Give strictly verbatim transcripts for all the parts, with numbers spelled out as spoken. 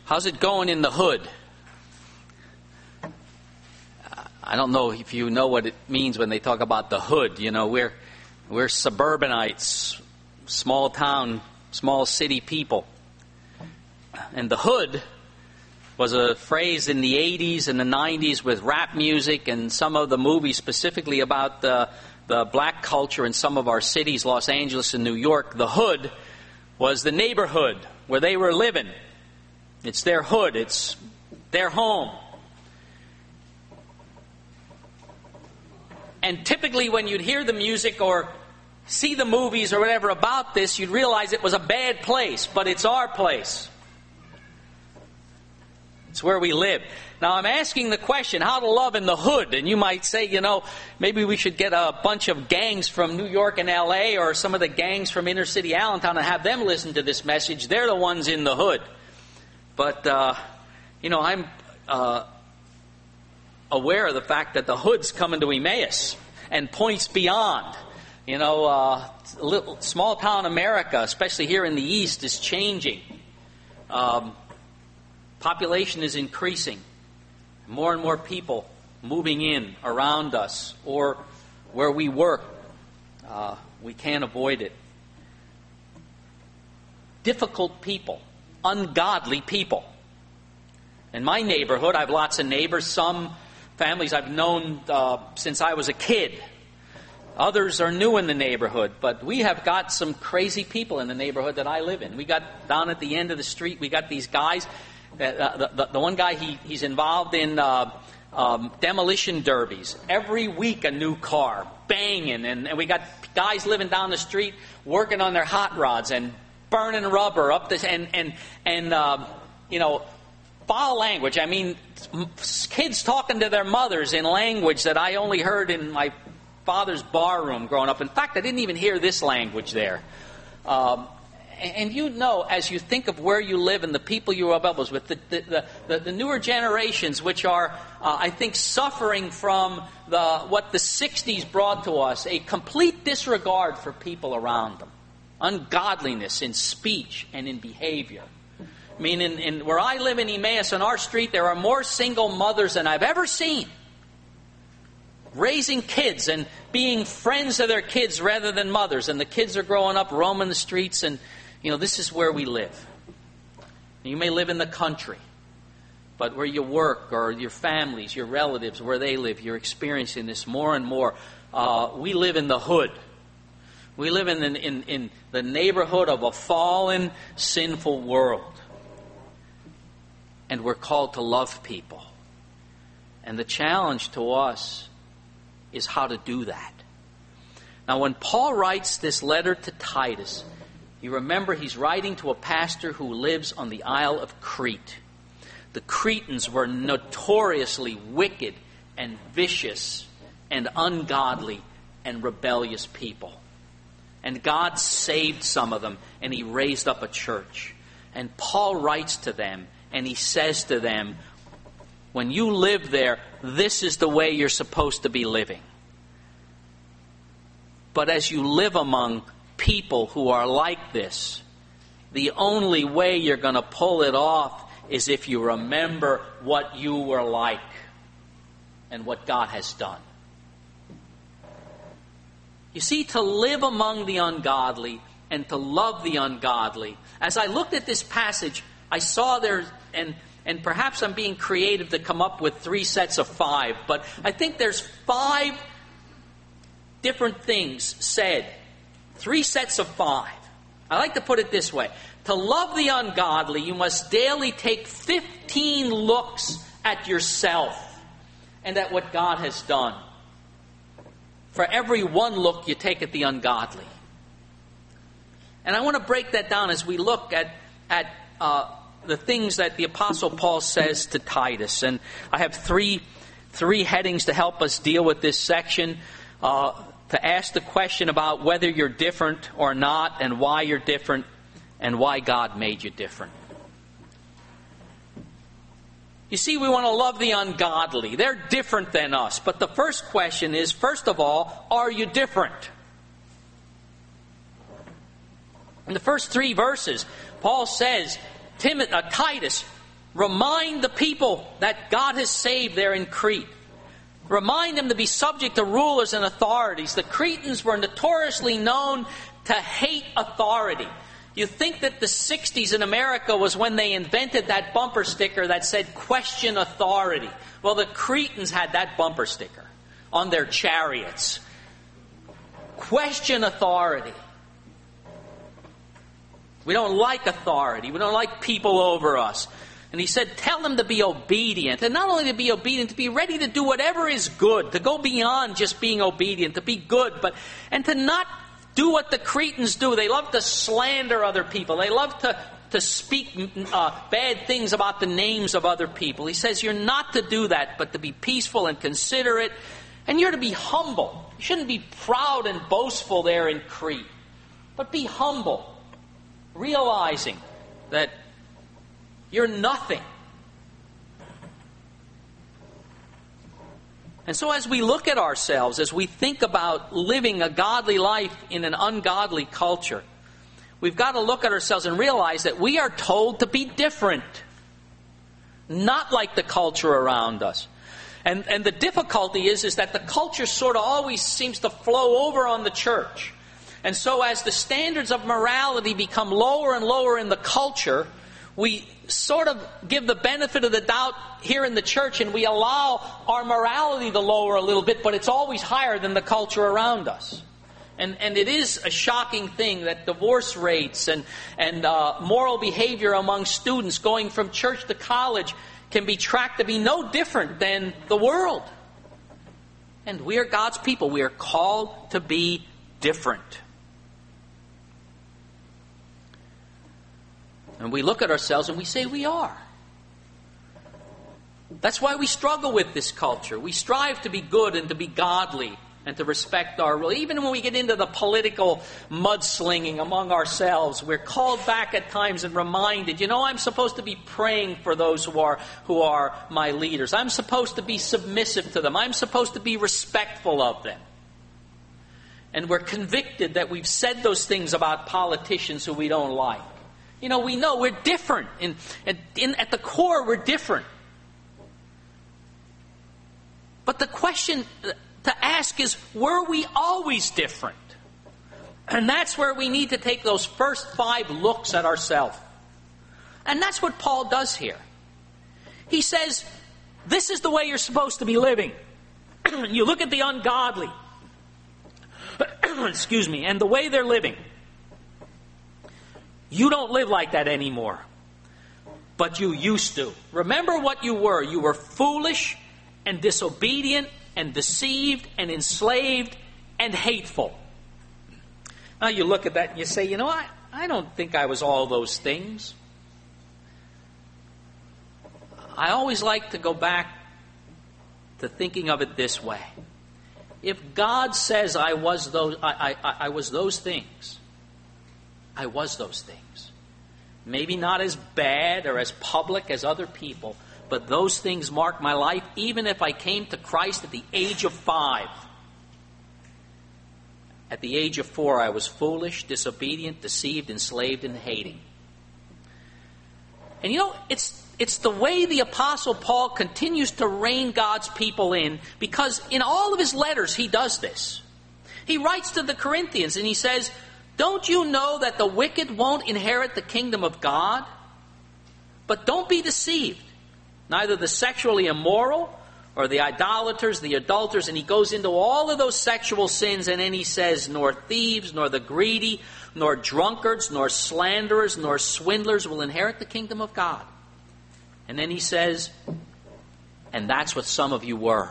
How's it going in the hood? I don't know if you know what it means when they talk about the hood. You know, we're we're suburbanites, small town, small city people. And the hood was a phrase in the eighties and the nineties with rap music and some of the movies specifically about the, the black culture in some of our cities, Los Angeles and New York. The hood was the neighborhood where they were living. It's their hood. It's their home. And typically when you'd hear the music or see the movies or whatever about this, you'd realize it was a bad place, but it's our place. It's where we live. Now I'm asking the question, how to love in the hood? And you might say, you know, maybe we should get a bunch of gangs from New York and L A or some of the gangs from inner city Allentown and have them listen to this message. They're the ones in the hood. But, uh, you know, I'm uh, aware of the fact that the hood's coming to Emmaus and points beyond. You know, uh, little, small town America, especially here in the East, is changing. Um, population is increasing. More and more people moving in around us or where we work. Uh, we can't avoid it. Difficult people. Ungodly people. In my neighborhood, I have lots of neighbors. Some families I've known uh, since I was a kid. Others are new in the neighborhood. But we have got some crazy people in the neighborhood that I live in. We got down at the end of the street, we got these guys. Uh, the, the, the one guy, he, he's involved in uh, um, demolition derbies. Every week a new car, banging. And, and we got guys living down the street working on their hot rods and burning rubber up this, and and and um, you know, foul language. I mean, kids talking to their mothers in language that I only heard in my father's bar room growing up. In fact, I didn't even hear this language there. Um, and, and you know, as you think of where you live and the people you rub elbows with, the the, the, the newer generations, which are, uh, I think, suffering from the what the sixties brought to us, a complete disregard for people around them. Ungodliness in speech and in behavior. I mean, in, in where I live in Emmaus, on our street, there are more single mothers than I've ever seen. Raising kids and being friends of their kids rather than mothers. And the kids are growing up, roaming the streets, and, you know, this is where we live. You may live in the country, but where you work or your families, your relatives, where they live, you're experiencing this more and more. Uh, we live in the hood. We live in, in, in the neighborhood of a fallen, sinful world. And we're called to love people. And the challenge to us is how to do that. Now, when Paul writes this letter to Titus, you remember he's writing to a pastor who lives on the Isle of Crete. The Cretans were notoriously wicked and vicious and ungodly and rebellious people. And God saved some of them, and He raised up a church. And Paul writes to them, and he says to them, when you live there, this is the way you're supposed to be living. But as you live among people who are like this, the only way you're going to pull it off is if you remember what you were like and what God has done. You see, to live among the ungodly and to love the ungodly. As I looked at this passage, I saw there, and, and perhaps I'm being creative to come up with three sets of five, but I think there's five different things said. Three sets of five. I like to put it this way. To love the ungodly, you must daily take fifteen looks at yourself and at what God has done. For every one look you take at the ungodly. And I want to break that down as we look at, at uh, the things that the Apostle Paul says to Titus. And I have three, three headings to help us deal with this section. Uh, to ask the question about whether you're different or not, and why you're different, and why God made you different. You see, we want to love the ungodly. They're different than us. But the first question is, first of all, are you different? In the first three verses, Paul says, Timothy, uh, Titus, Remind the people that God has saved there in Crete. Remind them to be subject to rulers and authorities. The Cretans were notoriously known to hate authority. You think that the sixties in America was when they invented that bumper sticker that said, "Question authority." Well, the Cretans had that bumper sticker on their chariots. Question authority. We don't like authority. We don't like people over us. And he said, tell them to be obedient. And not only to be obedient, to be ready to do whatever is good. To go beyond just being obedient. To be good. but And to not do what the Cretans do. They love to slander other people. They love to, to speak uh, bad things about the names of other people. He says you're not to do that, but to be peaceful and considerate. And you're to be humble. You shouldn't be proud and boastful there in Crete. But be humble. Realizing that you're nothing. And so as we look at ourselves, as we think about living a godly life in an ungodly culture, we've got to look at ourselves and realize that we are told to be different. Not like the culture around us. And, and the difficulty is, is that the culture sort of always seems to flow over on the church. And so as the standards of morality become lower and lower in the culture, we sort of give the benefit of the doubt here in the church and we allow our morality to lower a little bit, but it's always higher than the culture around us. And, and it is a shocking thing that divorce rates and, and uh, moral behavior among students going from church to college can be tracked to be no different than the world. And we are God's people. We are called to be different. And we look at ourselves and we say we are. That's why we struggle with this culture. We strive to be good and to be godly and to respect our rule. Even when we get into the political mudslinging among ourselves, we're called back at times and reminded, you know, I'm supposed to be praying for those who are who are my leaders. I'm supposed to be submissive to them. I'm supposed to be respectful of them. And we're convicted that we've said those things about politicians who we don't like. You know, we know we're different. In, in, at the core, we're different. But the question to ask is, were we always different? And that's where we need to take those first five looks at ourselves. And that's what Paul does here. He says, this is the way you're supposed to be living. You look at the ungodly. Excuse me. And the way they're living. You don't live like that anymore. But you used to. Remember what you were. You were foolish and disobedient and deceived and enslaved and hateful. Now you look at that and you say, you know, I, I don't think I was all those things. I always like to go back to thinking of it this way. If God says I was those, I, I, I was those things, I was those things. Maybe not as bad or as public as other people, but those things mark my life, even if I came to Christ at the age of five. At the age of four, I was foolish, disobedient, deceived, enslaved, and hating. And you know, it's it's the way the Apostle Paul continues to rein God's people in, because in all of his letters he does this. He writes to the Corinthians and he says, don't you know that the wicked won't inherit the kingdom of God? But don't be deceived. Neither the sexually immoral or the idolaters, the adulterers, and he goes into all of those sexual sins, and then he says, nor thieves, nor the greedy, nor drunkards, nor slanderers, nor swindlers will inherit the kingdom of God. And then he says, and that's what some of you were.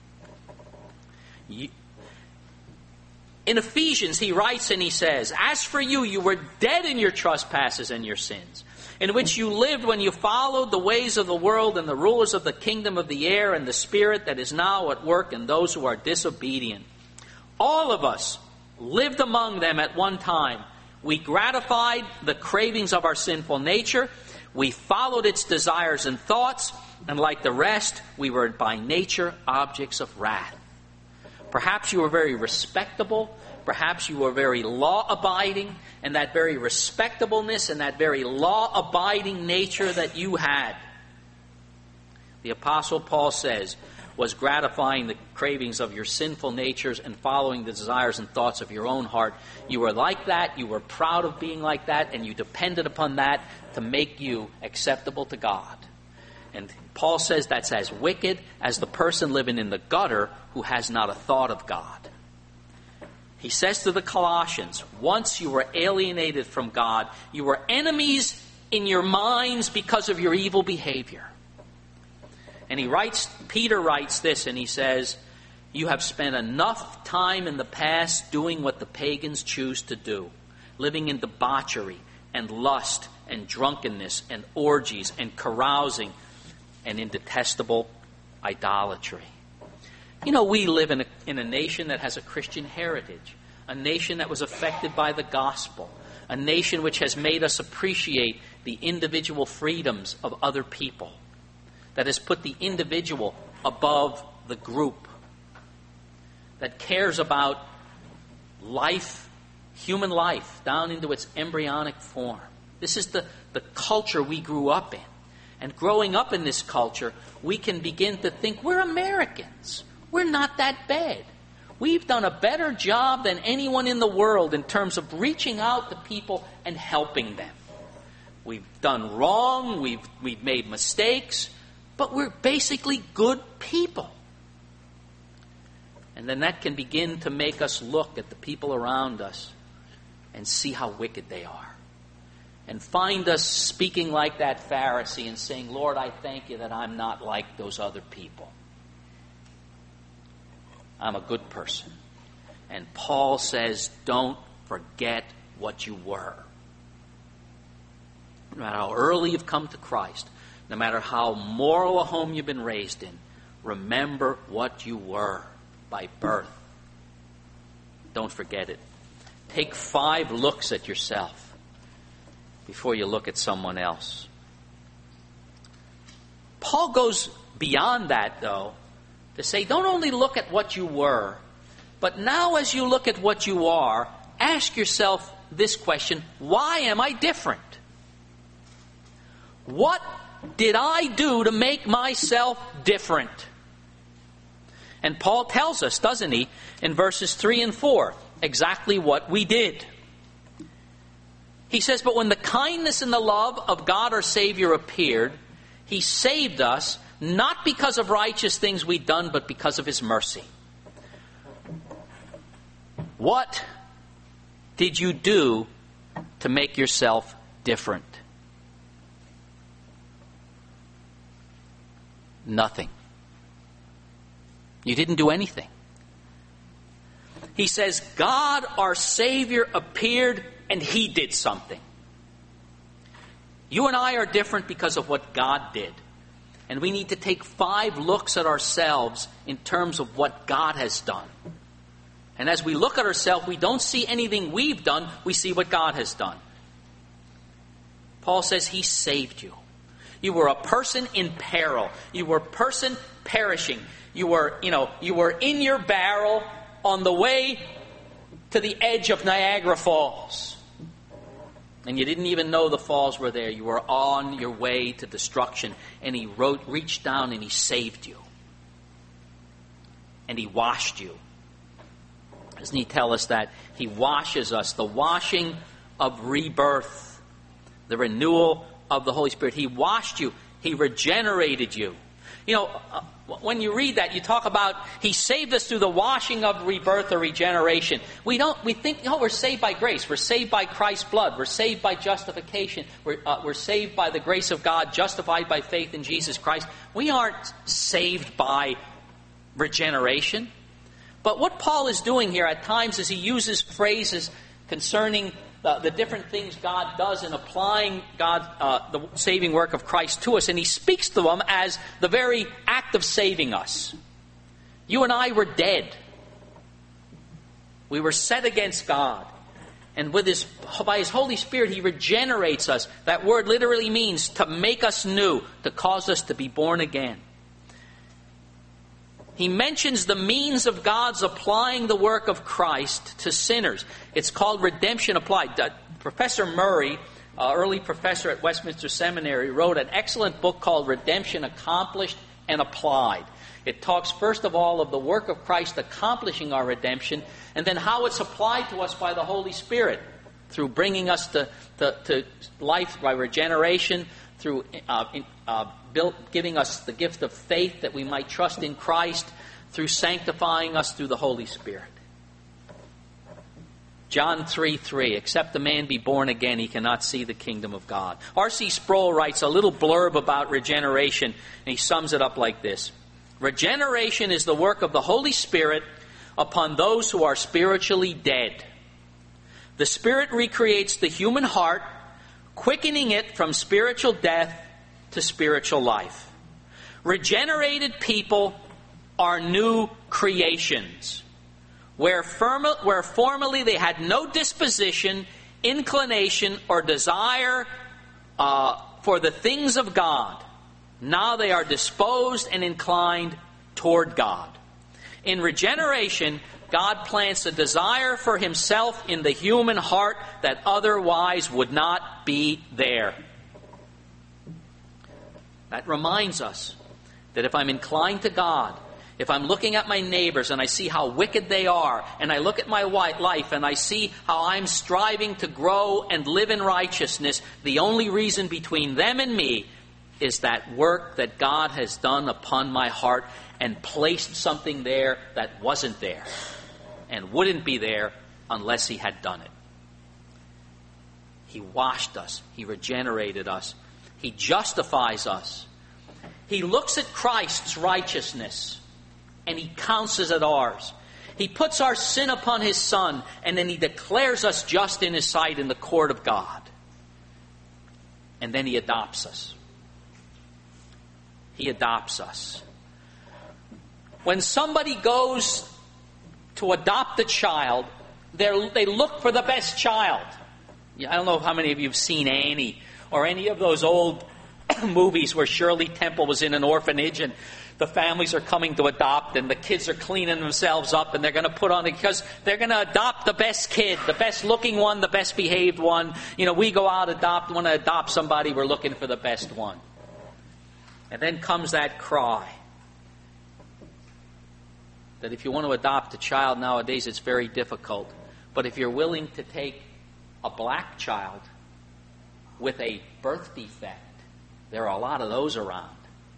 You, in Ephesians, he writes and he says, as for you, you were dead in your trespasses and your sins, in which you lived when you followed the ways of the world and the rulers of the kingdom of the air and the spirit that is now at work in those who are disobedient. All of us lived among them at one time. We gratified the cravings of our sinful nature. We followed its desires and thoughts, and like the rest, we were by nature objects of wrath. Perhaps you were very respectable. Perhaps you were very law-abiding, and that very respectableness and that very law-abiding nature that you had The Apostle Paul says, was gratifying the cravings of your sinful natures and following the desires and thoughts of your own heart. You were like that, you were proud of being like that, and you depended upon that to make you acceptable to God. And Paul says that's as wicked as the person living in the gutter who has not a thought of God. He says to the Colossians, once you were alienated from God, you were enemies in your minds because of your evil behavior. And he writes, Peter writes this, and he says, you have spent enough time in the past doing what the pagans choose to do, living in debauchery and lust and drunkenness and orgies and carousing and in detestable idolatry. You know, we live in a, in a nation that has a Christian heritage, a nation that was affected by the gospel, a nation which has made us appreciate the individual freedoms of other people, that has put the individual above the group, that cares about life, human life, down into its embryonic form. This is the, the culture we grew up in. And growing up in this culture, we can begin to think we're Americans. We're not that bad. We've done a better job than anyone in the world in terms of reaching out to people and helping them. We've done wrong, we've, we've made mistakes, but we're basically good people. And then that can begin to make us look at the people around us and see how wicked they are. And find us speaking like that Pharisee and saying, Lord, I thank you that I'm not like those other people. I'm a good person. And Paul says, don't forget what you were. No matter how early you've come to Christ, no matter how moral a home you've been raised in, remember what you were by birth. Don't forget it. Take five looks at yourself before you look at someone else. Paul goes beyond that, though, to say, don't only look at what you were, but now as you look at what you are, ask yourself this question, why am I different? What did I do to make myself different? And Paul tells us, doesn't he, in verses three and four, exactly what we did. He says, but when the kindness and the love of God our Savior appeared, He saved us, not because of righteous things we'd done, but because of His mercy. What did you do to make yourself different? Nothing. You didn't do anything. He says, God our Savior appeared and He did something. You and I are different because of what God did. And we need to take five looks at ourselves in terms of what God has done. And as we look at ourselves, we don't see anything we've done, we see what God has done. Paul says He saved you. You were a person in peril. You were a person perishing. You were, you know, you were in your barrel on the way to the edge of Niagara Falls. And you didn't even know the falls were there. You were on your way to destruction. And He wrote, reached down and He saved you. And He washed you. Doesn't He tell us that? He washes us. The washing of rebirth. The renewal of the Holy Spirit. He washed you. He regenerated you. You know, uh, when you read that, you talk about He saved us through the washing of rebirth or regeneration. We don't. We think, oh, we're saved by grace. We're saved by Christ's blood. We're saved by justification. We're, uh, we're saved by the grace of God, justified by faith in Jesus Christ. We aren't saved by regeneration. But what Paul is doing here at times is he uses phrases concerning The, the different things God does in applying God, uh, the saving work of Christ to us. And he speaks to them as the very act of saving us. You and I were dead. We were set against God. And with his, by His Holy Spirit, He regenerates us. That word literally means to make us new, to cause us to be born again. He mentions the means of God's applying the work of Christ to sinners. It's called redemption applied. Uh, Professor Murray, uh, early professor at Westminster Seminary, wrote an excellent book called Redemption Accomplished and applied. It talks first of all of the work of Christ accomplishing our redemption, and then how it's applied to us by the Holy Spirit, through bringing us to, to, to life by regeneration, through uh, uh, built, giving us the gift of faith that we might trust in Christ, through sanctifying us through the Holy Spirit. John three three, except the man be born again, he cannot see the kingdom of God. R C Sproul writes a little blurb about regeneration, and he sums it up like this. Regeneration is the work of the Holy Spirit upon those who are spiritually dead. The Spirit recreates the human heart, quickening it from spiritual death to spiritual life. Regenerated people are new creations. Where, firm, where formerly they had no disposition, inclination, or desire uh, for the things of God, now they are disposed and inclined toward God. In regeneration, God plants a desire for Himself in the human heart that otherwise would not be there. That reminds us that if I'm inclined to God, if I'm looking at my neighbors and I see how wicked they are, and I look at my life and I see how I'm striving to grow and live in righteousness, the only reason between them and me is that work that God has done upon my heart and placed something there that wasn't there and wouldn't be there unless He had done it. He washed us. He regenerated us. He justifies us. He looks at Christ's righteousness and He counts as ours. He puts our sin upon His Son, and then He declares us just in His sight in the court of God. And then He adopts us. He adopts us. When somebody goes to adopt a child, they look for the best child. I don't know how many of you have seen Annie or any of those old movies where Shirley Temple was in an orphanage and the families are coming to adopt and the kids are cleaning themselves up and they're going to put on it because they're going to adopt the best kid, the best looking one, the best behaved one. You know, we go out, adopt, want to adopt somebody, we're looking for the best one. And then comes that cry that if you want to adopt a child nowadays, it's very difficult. But if you're willing to take a black child with a birth defect, there are a lot of those around.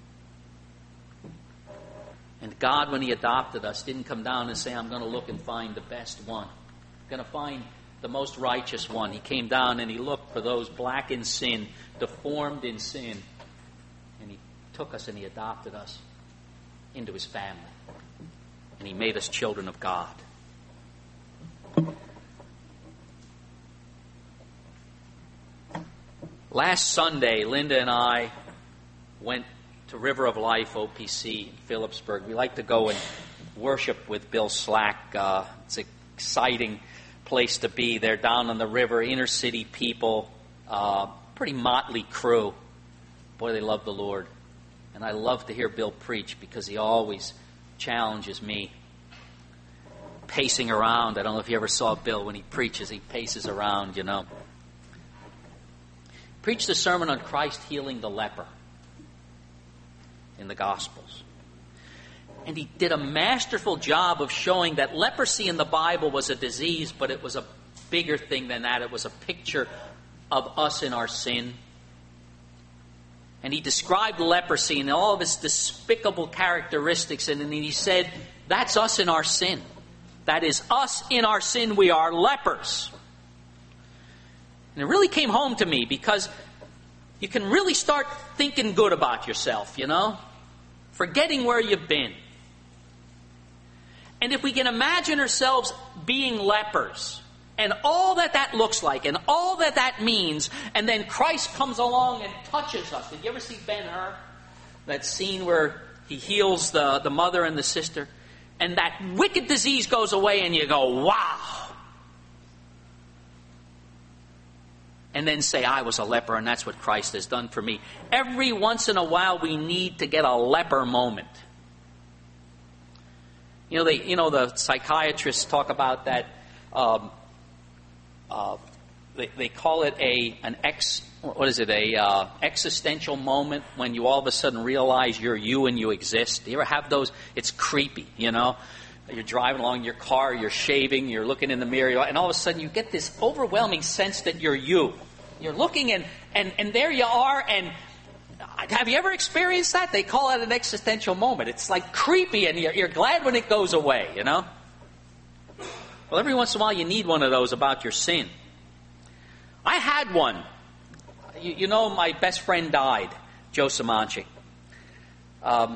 And God, when He adopted us, didn't come down and say, I'm going to look and find the best one. I'm going to find the most righteous one. He came down and He looked for those black in sin, deformed in sin. And He took us and He adopted us into His family. And He made us children of God. Last Sunday, Linda and I went to River of Life O P C in Phillipsburg. We like to go and worship with Bill Slack. Uh, it's an exciting place to be. They're down on the river, inner city people, uh, pretty motley crew. Boy, they love the Lord. And I love to hear Bill preach because he always challenges me. Pacing around. I don't know if you ever saw Bill when he preaches. He paces around, you know. Preached a sermon on Christ healing the leper in the Gospels. And he did a masterful job of showing that leprosy in the Bible was a disease, but it was a bigger thing than that. It was a picture of us in our sin. And he described leprosy and all of its despicable characteristics, and then he said, that's us in our sin. That is us in our sin. We are lepers. And it really came home to me because you can really start thinking good about yourself, you know? Forgetting where you've been. And if we can imagine ourselves being lepers and all that that looks like and all that that means, and then Christ comes along and touches us. Did you ever see Ben-Hur? That scene where he heals the, the mother and the sister. And that wicked disease goes away and you go, wow. And then say, I was a leper, and that's what Christ has done for me. Every once in a while, we need to get a leper moment. You know, they, you know, the psychiatrists talk about that um, uh, they, they call it a an ex what is it a uh, existential moment when you all of a sudden realize you're you and you exist. Do you ever have those? It's creepy, you know. You're driving along in your car, you're shaving, you're looking in the mirror, and all of a sudden you get this overwhelming sense that you're you. You're looking and and and there you are. And have you ever experienced that? They call it an existential moment. It's like creepy, and you're, you're glad when it goes away, you know. Well, every once in a while you need one of those about your sin. I had one. You, you know, my best friend died, Joe Samanchi. Um,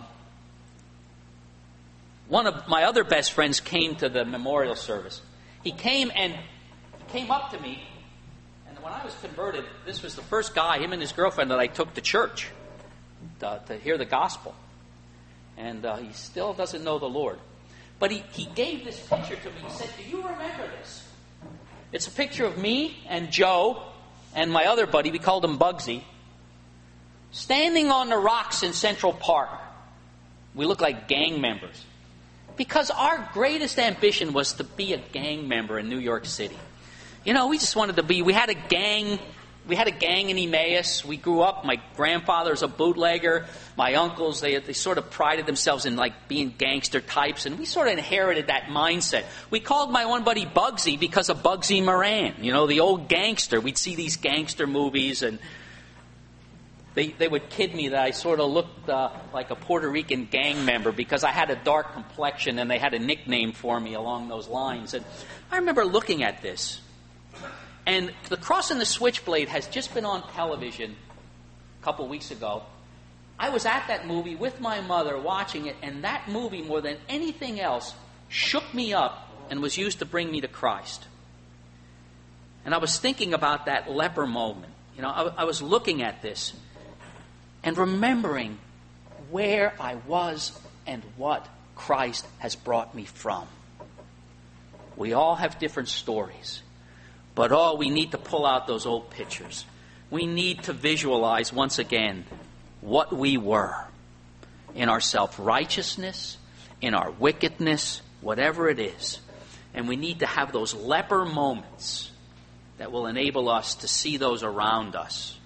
one of my other best friends came to the memorial service. He came and he came up to me, and when I was converted, this was the first guy, him and his girlfriend, that I took to church to, to hear the gospel. And uh, he still doesn't know the Lord. But he, he gave this picture to me. He said, "Do you remember this?" It's a picture of me and Joe and my other buddy, we called him Bugsy, standing on the rocks in Central Park. We look like gang members. Because our greatest ambition was to be a gang member in New York City. You know, we just wanted to be, we had a gang, we had a gang in Emmaus. We grew up, my grandfather's a bootlegger. My uncles, they, they sort of prided themselves in like being gangster types, and we sort of inherited that mindset. We called my one buddy Bugsy because of Bugsy Moran, you know, the old gangster. We'd see these gangster movies, and they they would kid me that I sort of looked uh, like a Puerto Rican gang member because I had a dark complexion, and they had a nickname for me along those lines. And I remember looking at this, and The Cross and the Switchblade has just been on television a couple weeks ago. I was at that movie with my mother watching it, and that movie, more than anything else, shook me up and was used to bring me to Christ. And I was thinking about that leper moment. You know, I, I was looking at this and remembering where I was and what Christ has brought me from. We all have different stories, but oh, we need to pull out those old pictures. We need to visualize once again what we were in our self-righteousness, in our wickedness, whatever it is. And we need to have those leper moments that will enable us to see those around us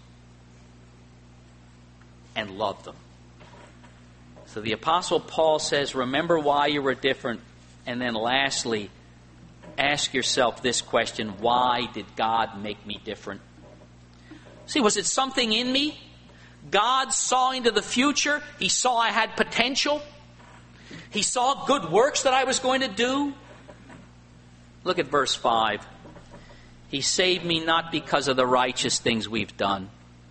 and love them. So the Apostle Paul says, remember why you were different. And then lastly, ask yourself this question: why did God make me different? See, was it something in me? God saw into the future. He saw I had potential. He saw good works that I was going to do. Look at verse five. He saved me not because of the righteous things we've done.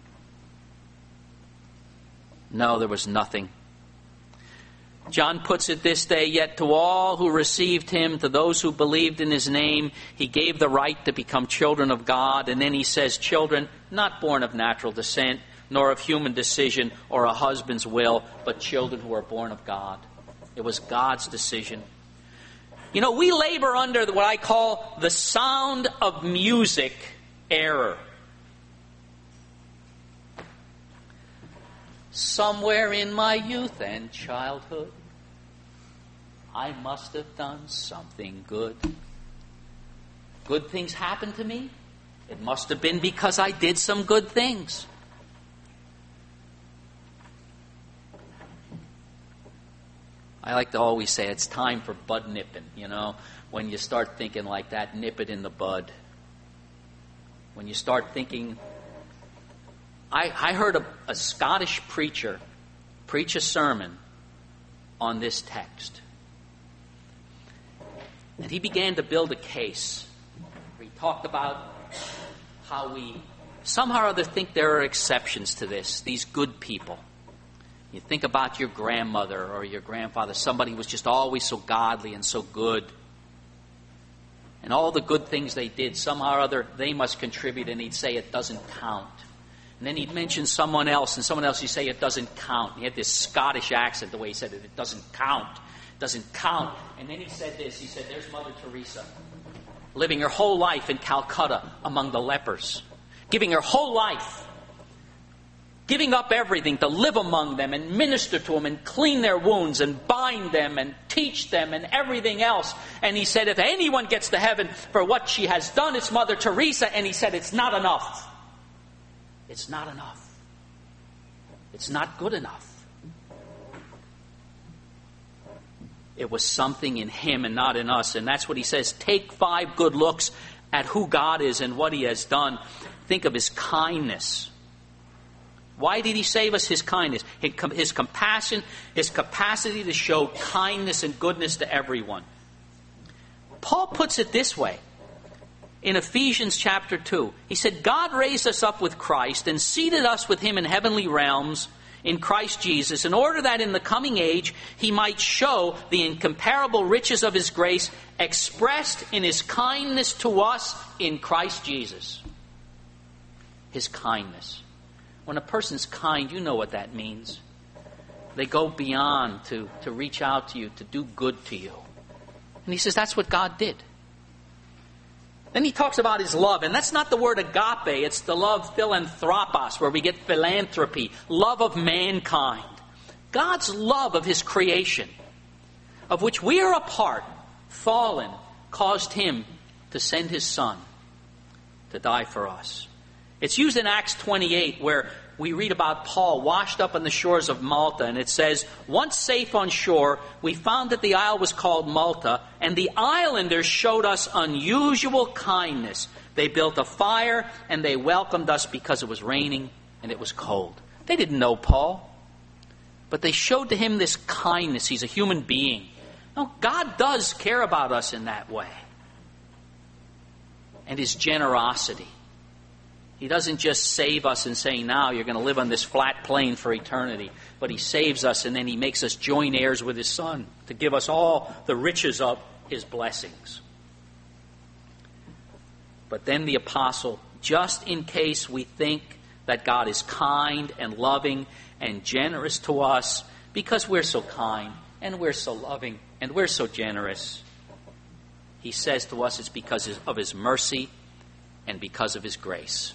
No, there was nothing. John puts it this day, yet to all who received him, to those who believed in his name, he gave the right to become children of God. And then he says, children not born of natural descent, nor of human decision or a husband's will, but children who are born of God. It was God's decision. You know, we labor under what I call the sound of music error. Somewhere in my youth and childhood, I must have done something good. Good things happened to me. It must have been because I did some good things. I like to always say it's time for bud nipping, you know. When you start thinking like that, nip it in the bud. When you start thinking... I, I heard a, a Scottish preacher preach a sermon on this text. And he began to build a case. He talked about how we somehow or other think there are exceptions to this, these good people. You think about your grandmother or your grandfather, somebody who was just always so godly and so good. And all the good things they did, somehow or other, they must contribute, and he'd say it doesn't count. And then he'd mention someone else, and someone else he'd say it doesn't count. He had this Scottish accent, the way he said it, it doesn't count. It doesn't count. And then he said this, he said, there's Mother Teresa, living her whole life in Calcutta among the lepers, giving her whole life giving up everything to live among them and minister to them and clean their wounds and bind them and teach them and everything else. And he said, if anyone gets to heaven for what she has done, it's Mother Teresa. And he said, it's not enough. It's not enough. It's not good enough. It was something in him and not in us. And that's what he says. Take five good looks at who God is and what he has done. Think of his kindness. Why did he save us? His kindness. His compassion, his capacity to show kindness and goodness to everyone. Paul puts it this way in Ephesians chapter two. He said, God raised us up with Christ and seated us with him in heavenly realms in Christ Jesus, in order that in the coming age he might show the incomparable riches of his grace expressed in his kindness to us in Christ Jesus. His kindness. When a person's kind, you know what that means. They go beyond to, to reach out to you, to do good to you. And he says that's what God did. Then he talks about his love, and that's not the word agape, it's the love philanthropos, where we get philanthropy, love of mankind. God's love of his creation, of which we are a part, fallen, caused him to send his Son to die for us. It's used in Acts twenty-eight, where we read about Paul washed up on the shores of Malta, and it says, once safe on shore, we found that the isle was called Malta, and the islanders showed us unusual kindness. They built a fire, and they welcomed us because it was raining and it was cold. They didn't know Paul, but they showed to him this kindness. He's a human being. No, God does care about us in that way. And his generosity. He doesn't just save us and say, now you're going to live on this flat plane for eternity. But he saves us and then he makes us joint heirs with his Son to give us all the riches of his blessings. But then the apostle, just in case we think that God is kind and loving and generous to us, because we're so kind and we're so loving and we're so generous, he says to us it's because of his mercy and because of his grace.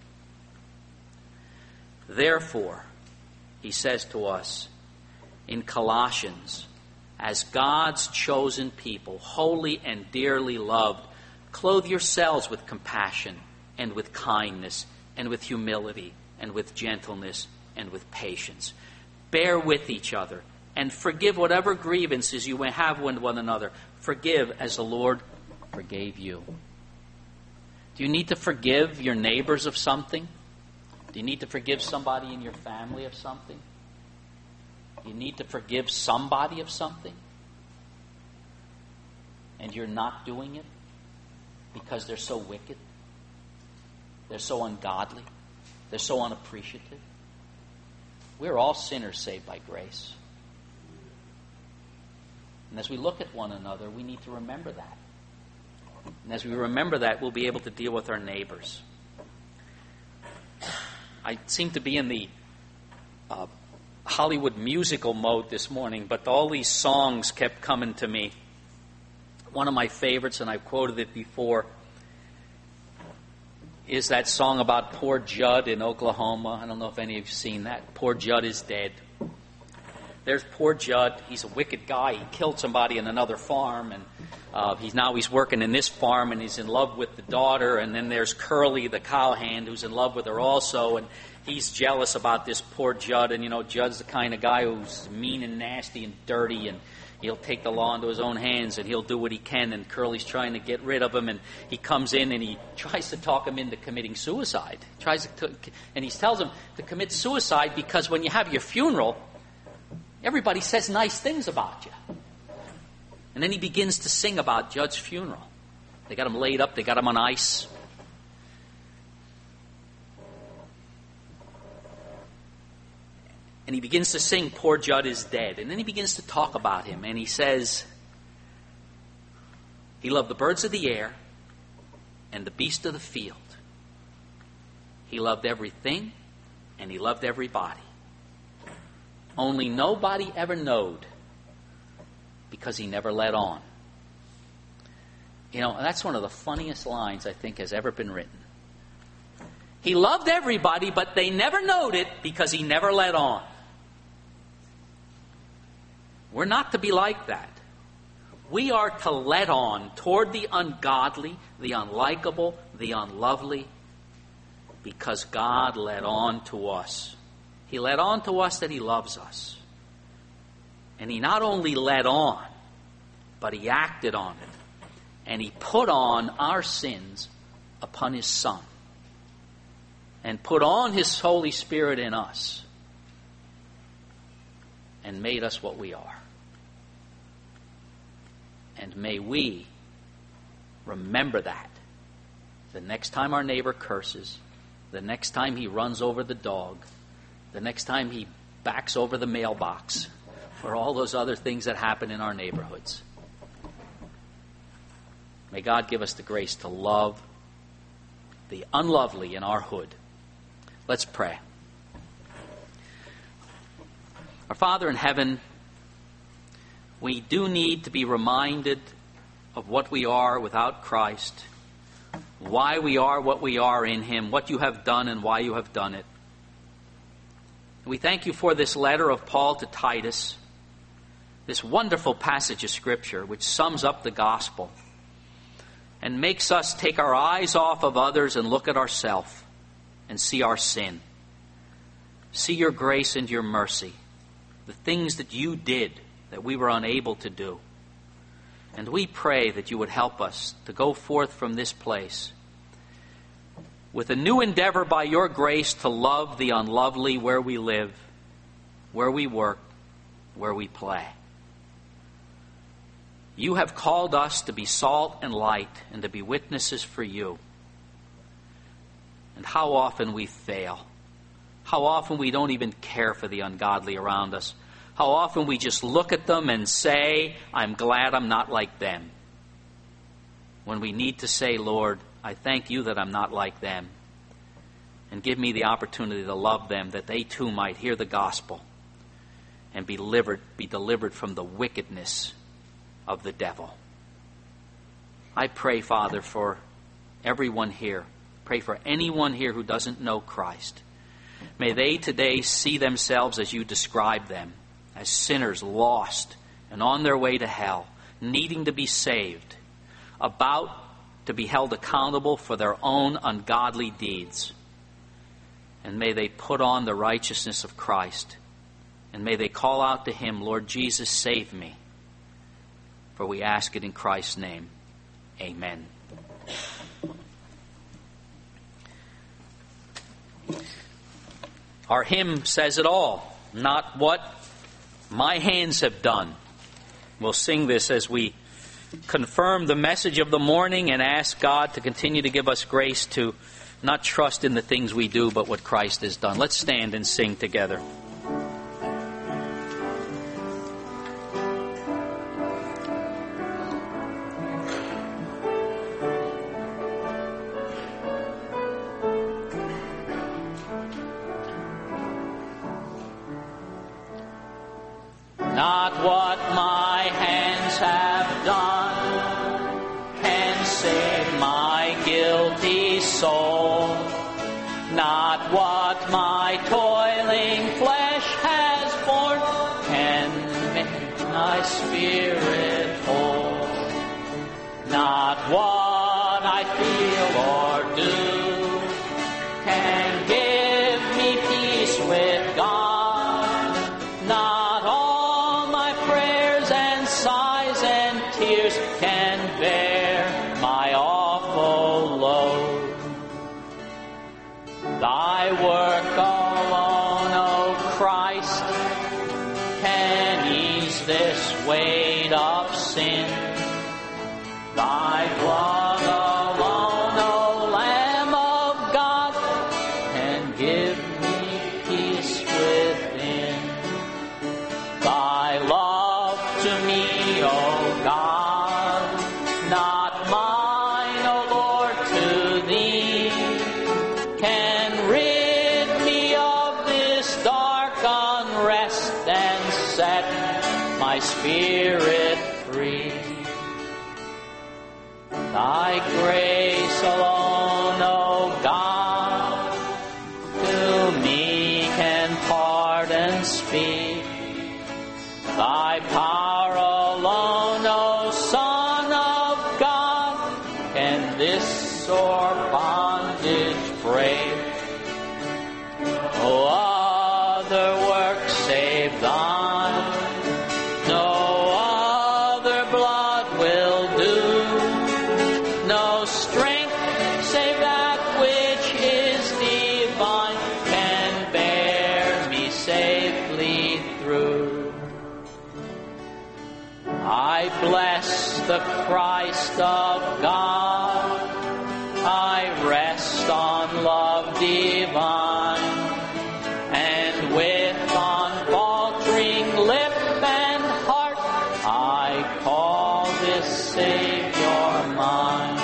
Therefore, he says to us in Colossians, as God's chosen people, holy and dearly loved, clothe yourselves with compassion and with kindness and with humility and with gentleness and with patience. Bear with each other and forgive whatever grievances you may have with one another. Forgive as the Lord forgave you. Do you need to forgive your neighbors of something? Do you need to forgive somebody in your family of something? Do you need to forgive somebody of something? And you're not doing it because they're so wicked? They're so ungodly? They're so unappreciative? We're all sinners saved by grace. And as we look at one another, we need to remember that. And as we remember that, we'll be able to deal with our neighbors. I seem to be in the uh, Hollywood musical mode this morning, but all these songs kept coming to me. One of my favorites, and I've quoted it before, is that song about poor Judd in Oklahoma. I don't know if any of you have seen that. Poor Judd is dead. There's poor Judd. He's a wicked guy. He killed somebody in another farm, and uh, he's now he's working in this farm, and he's in love with the daughter. And then there's Curly, the cowhand, who's in love with her also, and he's jealous about this poor Judd. And you know, Judd's the kind of guy who's mean and nasty and dirty, and he'll take the law into his own hands, and he'll do what he can. And Curly's trying to get rid of him, and he comes in and he tries to talk him into committing suicide. He tries to, and he tells him to commit suicide because when you have your funeral, everybody says nice things about you. And then he begins to sing about Judd's funeral. They got him laid up. They got him on ice. And he begins to sing, poor Judd is dead. And then he begins to talk about him. And he says, he loved the birds of the air and the beasts of the field. He loved everything and he loved everybody. Only nobody ever knowed because he never let on. You know, that's one of the funniest lines I think has ever been written. He loved everybody, but they never knowed it because he never let on. We're not to be like that. We are to let on toward the ungodly, the unlikable, the unlovely, because God let on to us. He let on to us that he loves us. And he not only let on, but he acted on it. And he put on our sins upon his Son. And put on his Holy Spirit in us. And made us what we are. And may we remember that the next time our neighbor curses, the next time he runs over the dog, the next time he backs over the mailbox, or all those other things that happen in our neighborhoods. May God give us the grace to love the unlovely in our hood. Let's pray. Our Father in heaven, we do need to be reminded of what we are without Christ, why we are what we are in him, what you have done and why you have done it. We thank you for this letter of Paul to Titus, this wonderful passage of Scripture which sums up the gospel and makes us take our eyes off of others and look at ourselves and see our sin. See your grace and your mercy, the things that you did that we were unable to do. And we pray that you would help us to go forth from this place with a new endeavor by your grace to love the unlovely where we live, where we work, where we play. You have called us to be salt and light and to be witnesses for you. And how often we fail. How often we don't even care for the ungodly around us. How often we just look at them and say, I'm glad I'm not like them. When we need to say, Lord, I thank you that I'm not like them. And give me the opportunity to love them, that they too might hear the gospel and be delivered, be delivered from the wickedness of the devil. I pray, Father, for everyone here. Pray for anyone here who doesn't know Christ. May they today see themselves as you describe them, as sinners lost and on their way to hell, needing to be saved, about to be held accountable for their own ungodly deeds. And may they put on the righteousness of Christ. And may they call out to him, Lord Jesus, save me. For we ask it in Christ's name. Amen. Our hymn says it all, not what my hands have done. We'll sing this as we confirm the message of the morning and ask God to continue to give us grace to not trust in the things we do, but what Christ has done. Let's stand and sing together. Not what my hands have done can save my guilty soul. Not what my toiling flesh has borne can make my spirit whole. Not what I feel or do can give me peace with God. Not all my prayers and sighs and tears can bear my awful load. Thy work alone, O Christ, can ease this weight of sin. Thy blood alone, O Lamb of God, can give me peace within. Thy love to me, O God, not mine, O Lord, to thee, can rid me of this dark unrest and set my spirit free. Thy grace alone, O God, Thy power alone, O Son of God, can this sore bondage break. No other work save thine, no other blood will do, no strength save that which is divine can bear me safely through. I bless the Christ of God, I rest on love divine, and with unfaltering lip and heart I call this Savior mine.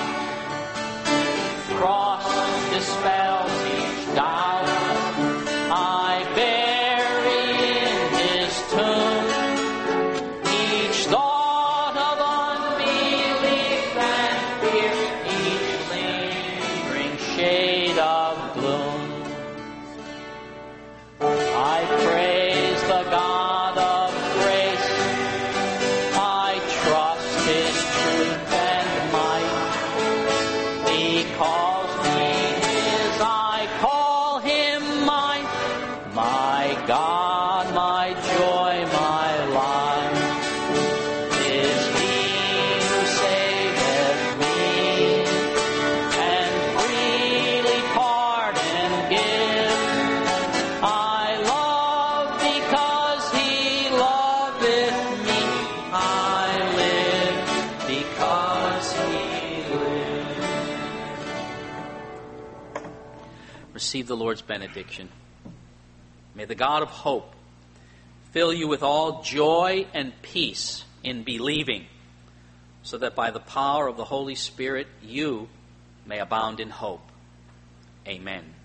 Cross dispels each doubt I bury in His tomb, each thought of unbelief and fear, each lingering shade of gloom. I praise the God of grace, I trust His truth and might. He calls me His, I call Him mine, my God, my joy, my life. 'Tis He who saveth me, and freely pardon gives. I love because He loveth me. I live because He lives. Receive the Lord's benediction. May the God of hope fill you with all joy and peace in believing, so that by the power of the Holy Spirit you may abound in hope. Amen.